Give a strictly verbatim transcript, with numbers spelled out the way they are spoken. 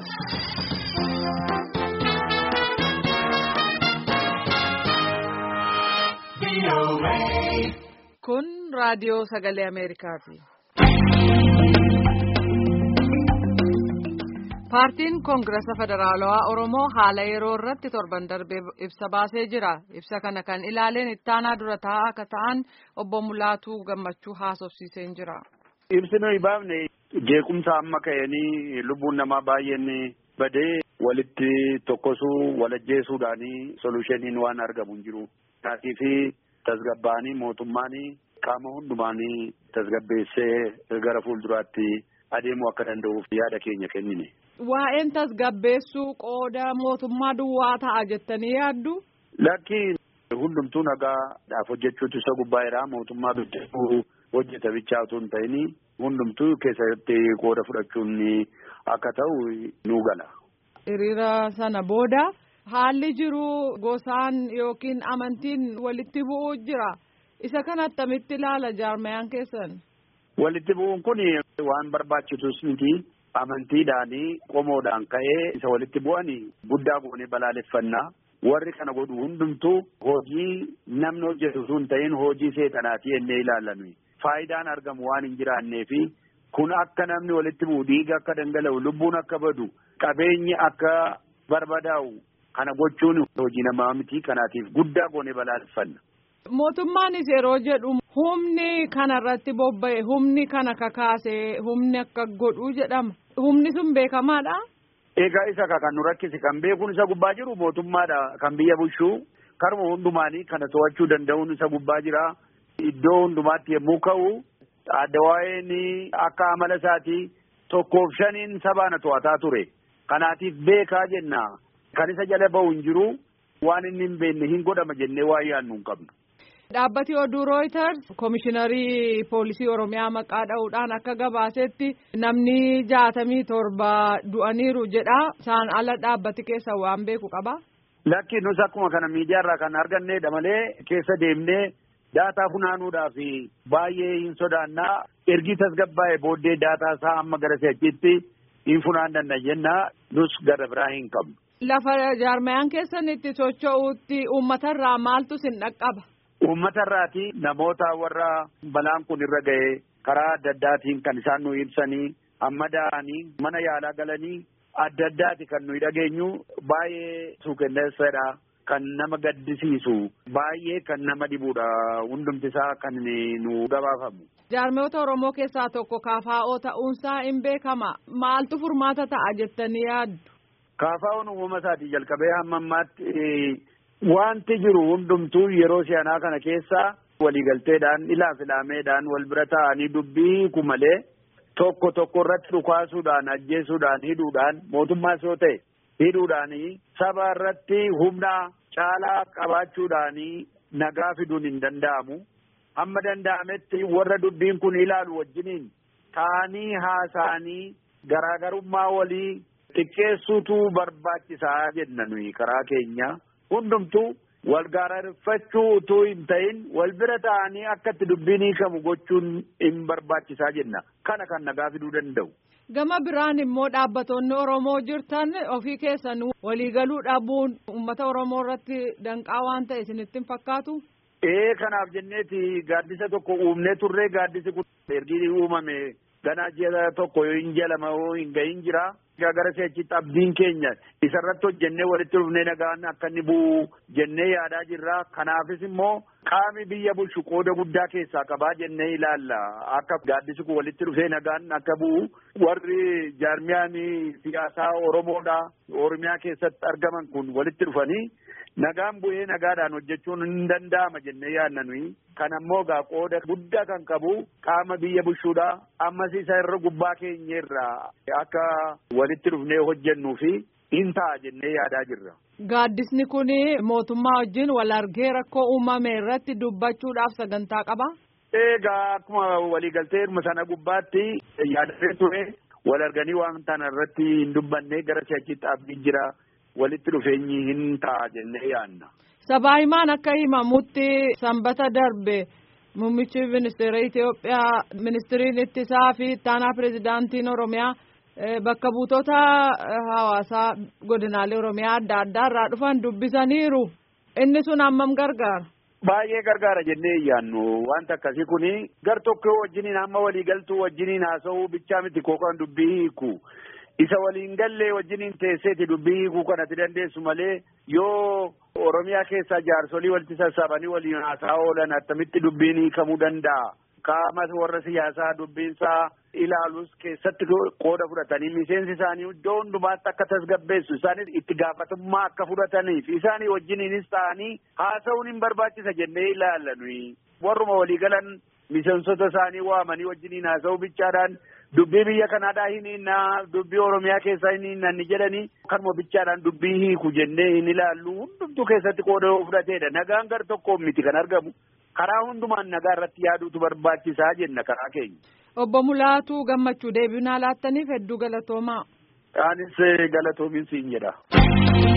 Kun raadiyoo sagalee Ameerikaati. Paartiin Koongirasa Federaalawaa Oromoo haala yeroo irratti torban darbee ibsa baasee jira. Ibsa kana kan ilaaleen ittaanaa dura taa'aa akka ta'an obbo Mulaatuu Gammachuu haasofsiisee jira. Ibsi nuyi baafne jeequmsa amma ka'anii lubbuun namaa baay'een badee walitti tokkosuu walajjeesuudhaanii solushiniin waan argamu hin jiru. Taasii fi tasgabbaanii mootummaanii qaama hundumaanii tasgabbeessee gara fuulduraatti adeemuu akka danda'uuf yaada keenya kennine. Waa'een tasgabbeessuu qooda mootummaa duwwaa ta'a jettanii yaaddu? Lakki hundumtuu nagaadhaaf hojjechuutu isa gubbaa jira. Mootummaa biddeen hojjeta bichaa otoo hin ta'in hundumtuu keessatti qooda fudhachuun akka ta'u nu gala. Hiriira sana booda haalli jiru gosaan yookiin amantiin walitti bu'uu jira. Isa kana attamitti ilaala jaarmayaan keessan? Walitti bu'uun kun waan barbaachisus miti. Amantiidhaanii qomoodhaan ka'ee isa walitti bu'anii guddaa goonee balaaleffannaa. Warri kana godhu hundumtuu hojii namni hojjetu sun ta'in hojii seexanaati jennee ilaallannu. Faayidaan argamu waan hin jiraanneefi kun akka namni walitti bu'u, dhiiga akka dhangala'u, lubbuun akka badu, qabeenyi akka barbadaa'u kana gochuun hojii namaa miti. Kanaatiif guddaa goonee balaaleffanna. Mootummaanis yeroo jedhu humni kanarratti bobba'e, humni kana kakaase, humni akka godhu jedhama. Humni sun beekamaadha? Egaa isa kan nu rakkise kan beekuun isa gubbaa jiru mootummaadha. Kan biyya bulchuu karuma hundumaanii kana to'achuu danda'uun isa gubbaa jira. Iddoo hundumaatti yommuu ka'u adda waa'een akka amala isaatii tokkoof shaniin sabaana to'ataa ture. Kanaatiif beekaa jenna. Kan isa jala ba'u hin jiru. Waan inni hin beekne hin godhama jennee waa yaadnu hin qabnu. Dhaabbati oduu Reuters Komishiinarii Poolisii Oromiyaa maqaa dha'uudhaan akka gabaasetti namni jaatamii torba du'aniiru jedha. Isaan ala dhaabbati keessa waan beeku qaba? Lakki nus akkuma kana miidiyaarraa kan arganneedha malee keessa deemnee daataa funaanuudhaaf baay'ee hin sodaannaa. Ergi tasgabbaa'ee booddee daataa isaa amma gara si'achitti hin funaan danda'a jennaa nus gara biraa hin qabnu. Lafa jaarmayaan keessan itti socho'uutti uummatarraa maaltu sin dhaqqaba? Uummatarraati namoota warra balaan kun irra ga'e karaa adda addaatiin kan isaan nu ibsanii amma da'anii mana yaalaa galanii adda addaati kan nuyi dhageenyu. Baay'ee suukanneessadha, kan nama gaddisiisu, baay'ee kan nama dhibuudha. Hundumti isaa kan nu gabaafamu. Jaarmoota Oromoo keessaa tokko kaafaa'oo ta'uunsaa hin beekama. Maaltu furmaata ta'a jettanii yaaddu? Kaafaa'oon uumama isaatii jalqabee hamma ammaatti wanti jiru hundumtuu yeroo si'anaa kana keessa waliigalteedhaan ilaaf ilaameedhaan wal bira ta'anii dubbii kumalee tokko tokko irratti dhukaasuudhaan ajjeesuudhaan hidhuudhaan mootummaas yoo ta'e hidhuudhaanii saba irratti humna caalaa qabaachuudhaanii nagaa fiduun hin danda'amu. Hamma danda'ametti warra dubbiin kun ilaalu wajjiniin ta'anii haasa'anii garaagarummaa walii xiqqeessuutu barbaachisaa jenna nuyi karaa keenya. Hundumtuu wal gaararfachuu utuu hin ta'in wal bira ta'anii akkatti dubbiin hiikamu gochuun hin barbaachisaa jenna. Kana kan nagaa fiduu danda'u. Gama biraan immoo dhaabbattoonni Oromoo jirtan ofii keessan waliigaluu dhabuun uummata Oromoo irratti danqaa waan ta'e isinitti hin fakkaatu? Ee kanaaf jenneeti gaaddisa tokko uumnee turree gaaddisi kun ergi uumame ganaa ji'a tokko yoo hin jalama yoo hin gahin jira. Gara si'achitti abdiin keenya isarratti hojjennee walitti dhufnee nagaan akka inni bu'u jennee yaadaa jirra. Kanaafis immoo qaami biyya bulchu qooda guddaa keessaa qabaa jennee ilaalla. Akka gaaddisi kun walitti dhufee nagaan akka bu'u warri jaarmiyaan siyaasaa Oromoodha Oromiyaa keessatti argaman kun walitti dhufanii nagaan bu'ee nagaadhaan hojjechuun hin danda'ama jennee yaadna nuyi. Kan ammoo gaa qooda guddaa kan qabu qaama biyya bulchuudha. Ammas isa irra gubbaa keenya irraa akka walitti dhufnee hojjennuu fi hin ta'a jennee yaadaa jirra. Gaaddisni kun mootummaa wajjin wal argee rakkoo uumame irratti dubbachuudhaaf sagantaa qaba? Egaa akkuma waliigaltee irma sana gubbaatti yaadatee ture wal arganii waan tana irratti hin dubbanne gara si'achitti abdiin jira. Walitti dhufeenyi hin ta'a jennee yaadna. Sabaa himaan akka himamutti sanbata darbe muummichi ministeera Itoophiyaa ministiriin ittisaa fi ittaanaa pirezidaantiin Oromiyaa bakka buutota hawaasaa godinaalee Oromiyaa adda addaa irraa dhufan dubbisaniiru. Inni sun hammam gargaara? Baay'ee gargaara jennee iyyaannu wanta akkasii kuni gar tokko wajjiniin amma waliigaltuu wajjiniin haasa'uu bichaa miti kookaan dubbii hiiku. Isa waliin gallee wajjiniin teesseeti dubbii hiikuu kanatti dandeessu malee yoo Oromiyaa keessaa jaarsolii walitti sassaabanii waliin haasaa oolan attamitti dubbiin hiikamuu danda'a. Qaama warra siyaasaa dubbiinsaa ilaalus keessatti qooda fudhatanii miseensi isaanii iddoo hundumaatti akka tasgabbeessu isaanis itti gaafatamummaa akka fudhataniif isaanii wajjiniinis ta'anii haasa'uun hin barbaachisa jennee ilaallanui. Warruma waliigalan miseensota isaanii waamanii wajjiniin haasa'uu bichaadhaan dubbii biyya kanaadhaa hin hinnaa dubbii Oromiyaa keessaa hin hinnaa ni jedhanii kanuma bichaadhaan dubbii hiiku jennee hin ilaallu hundumtuu keessatti qooda fudhateedha. Nagaan gar tokkoon miti kan argamu. Karaa hundumaan nagaa irratti yaaduutu barbaachisaa jenna karaa keenya. Obbo Mulaatuu Gammachuu deebii nuu laattaniif hedduu galatoomaa. Anis galatoomiin siin jedha.